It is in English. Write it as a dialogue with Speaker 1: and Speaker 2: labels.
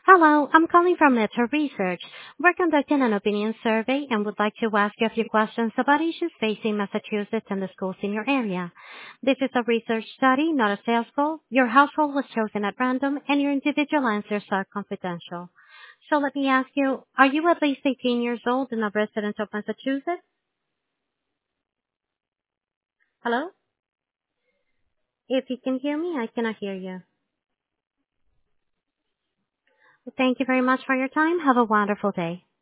Speaker 1: Hello, I'm calling from Meta Research. We're conducting an opinion survey and would like to ask you a few questions about issues facing Massachusetts and the schools in your area. This is a research study, not a sales call. Your household was chosen at random and your individual answers are confidential. So let me ask you, are you at least 18 years old and a resident of Massachusetts? Hello? If you can hear me, I cannot hear you. Thank you very much for your time. Have a wonderful day.